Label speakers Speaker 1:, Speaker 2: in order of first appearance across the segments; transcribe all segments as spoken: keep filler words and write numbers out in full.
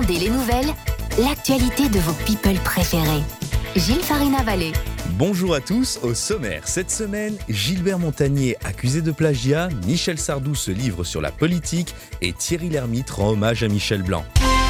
Speaker 1: Demandez les nouvelles, l'actualité de vos people préférés. Gilles Farina-Vallée.
Speaker 2: Bonjour à tous, au sommaire cette semaine, Gilbert Montagné accusé de plagiat, Michel Sardou se livre sur la politique et Thierry Lhermitte rend hommage à Michel Blanc.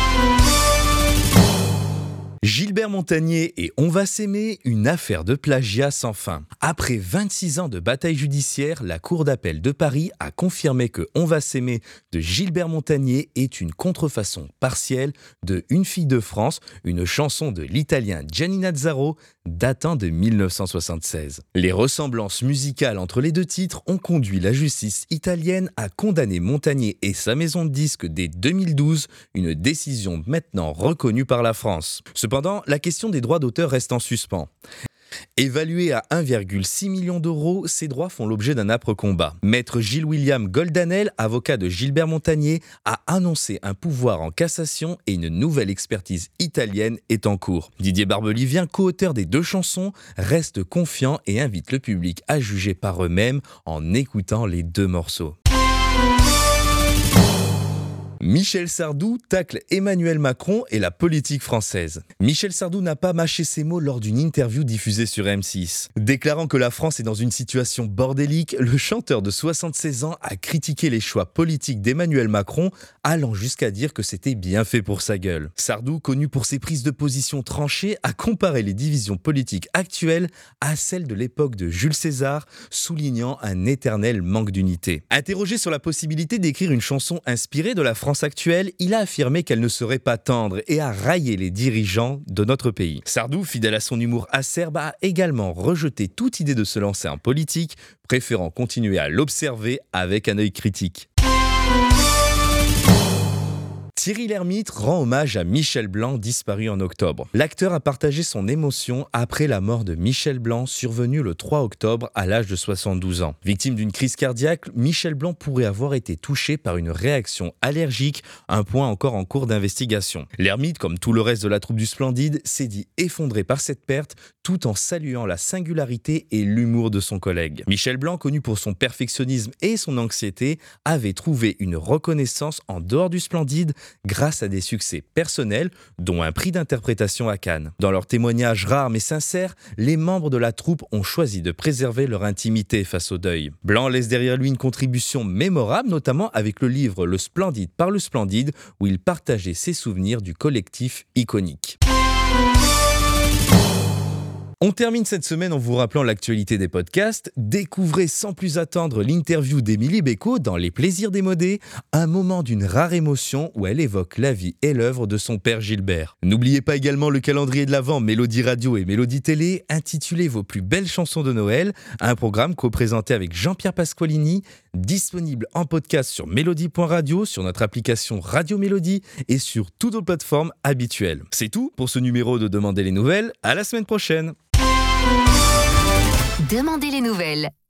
Speaker 2: Gilbert Montagné et On va s'aimer, une affaire de plagiat sans fin. Après vingt-six ans de bataille judiciaire, la Cour d'appel de Paris a confirmé que On va s'aimer de Gilbert Montagné est une contrefaçon partielle de Une fille de France, une chanson de l'italien Gianni Nazzaro datant de dix-neuf cent soixante-seize. Les ressemblances musicales entre les deux titres ont conduit la justice italienne à condamner Montagné et sa maison de disques dès deux mille douze, une décision maintenant reconnue par la France. Cependant, la question des droits d'auteur reste en suspens. Évalués à un virgule six million d'euros, ces droits font l'objet d'un âpre combat. Maître Gilles-William Goldanel, avocat de Gilbert Montagné, a annoncé un pouvoir en cassation et une nouvelle expertise italienne est en cours. Didier Barbelivien, co-auteur des deux chansons, reste confiant et invite le public à juger par eux-mêmes en écoutant les deux morceaux. Michel Sardou tacle Emmanuel Macron et la politique française. Michel Sardou n'a pas mâché ses mots lors d'une interview diffusée sur M six. Déclarant que la France est dans une situation bordélique, le chanteur de soixante-seize ans a critiqué les choix politiques d'Emmanuel Macron, allant jusqu'à dire que c'était bien fait pour sa gueule. Sardou, connu pour ses prises de position tranchées, a comparé les divisions politiques actuelles à celles de l'époque de Jules César, soulignant un éternel manque d'unité. Interrogé sur la possibilité d'écrire une chanson inspirée de la France actuelle, il a affirmé qu'elle ne serait pas tendre et a raillé les dirigeants de notre pays. Sardou, fidèle à son humour acerbe, a également rejeté toute idée de se lancer en politique, préférant continuer à l'observer avec un œil critique. Thierry Lhermitte rend hommage à Michel Blanc, disparu en octobre. L'acteur a partagé son émotion après la mort de Michel Blanc, survenue le trois octobre à l'âge de soixante-douze ans. Victime d'une crise cardiaque, Michel Blanc pourrait avoir été touché par une réaction allergique, un point encore en cours d'investigation. Lhermitte, comme tout le reste de la troupe du Splendide, s'est dit effondré par cette perte, tout en saluant la singularité et l'humour de son collègue. Michel Blanc, connu pour son perfectionnisme et son anxiété, avait trouvé une reconnaissance en dehors du Splendide grâce à des succès personnels, dont un prix d'interprétation à Cannes. Dans leurs témoignages rares mais sincères, les membres de la troupe ont choisi de préserver leur intimité face au deuil. Blanc laisse derrière lui une contribution mémorable, notamment avec le livre Le Splendide par le Splendide, où il partageait ses souvenirs du collectif iconique. On termine cette semaine en vous rappelant l'actualité des podcasts. Découvrez sans plus attendre l'interview d'Émilie Bécaud dans Les Plaisirs démodés, un moment d'une rare émotion où elle évoque la vie et l'œuvre de son père Gilbert. N'oubliez pas également le calendrier de l'Avent Mélodie Radio et Mélodie Télé, intitulé Vos plus belles chansons de Noël, un programme co-présenté avec Jean-Pierre Pasqualini, disponible en podcast sur mélodie point radio, sur notre application Radio Mélodie et sur toutes nos plateformes habituelles. C'est tout pour ce numéro de Demandez les nouvelles. À la semaine prochaine.
Speaker 1: Demandez les nouvelles.